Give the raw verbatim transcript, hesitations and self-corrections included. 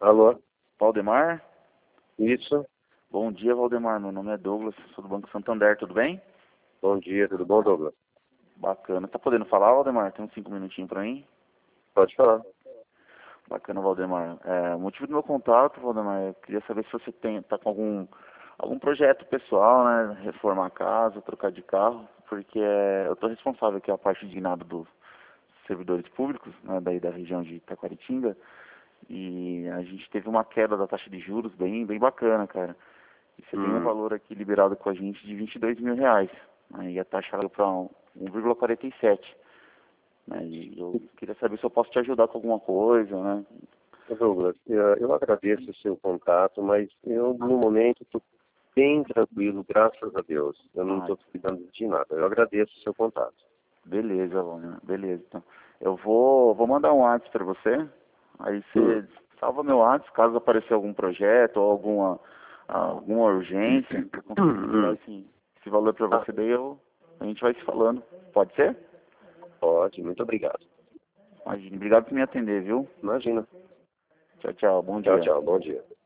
Alô? Valdemar? Isso. Bom dia, Valdemar. Meu nome é Douglas, sou do Banco Santander, tudo bem? Bom dia, tudo bom, Douglas? Bacana. Tá podendo falar, Valdemar? Tem uns cinco minutinhos pra mim? Pode falar. Bacana, Valdemar. É, o motivo do meu contato, Valdemar, eu queria saber se você tem, tá com algum, algum projeto pessoal, né? Reformar a casa, trocar de carro, porque é, eu tô responsável aqui a parte de nada dos servidores públicos, né, daí da região de Itaquaritinga, e a gente teve uma queda da taxa de juros bem, bem bacana, cara. E você tem um Hum. valor aqui liberado com a gente de vinte e dois mil reais. Né, e a taxa veio para um vírgula quarenta e sete. Né, e eu queria saber se eu posso te ajudar com alguma coisa, né? Ô, Douglas, eu, eu agradeço o seu contato, mas eu, no momento, estou bem tranquilo, graças a Deus. Eu não Ah, estou precisando de nada. Eu agradeço o seu contato. beleza, Vânia, beleza. Então, eu vou, vou mandar um WhatsApp para você. Aí Hum. você salva meu WhatsApp, caso aparecer algum projeto ou alguma, alguma urgência, eu consigo liberar Hum. esse, esse valor para Ah, você, daí eu, a gente vai se falando. Pode ser? pode, muito obrigado. Imagina. Obrigado por me atender, viu? Imagina. Tchau, tchau. Bom Tchau, dia. tchau, bom dia.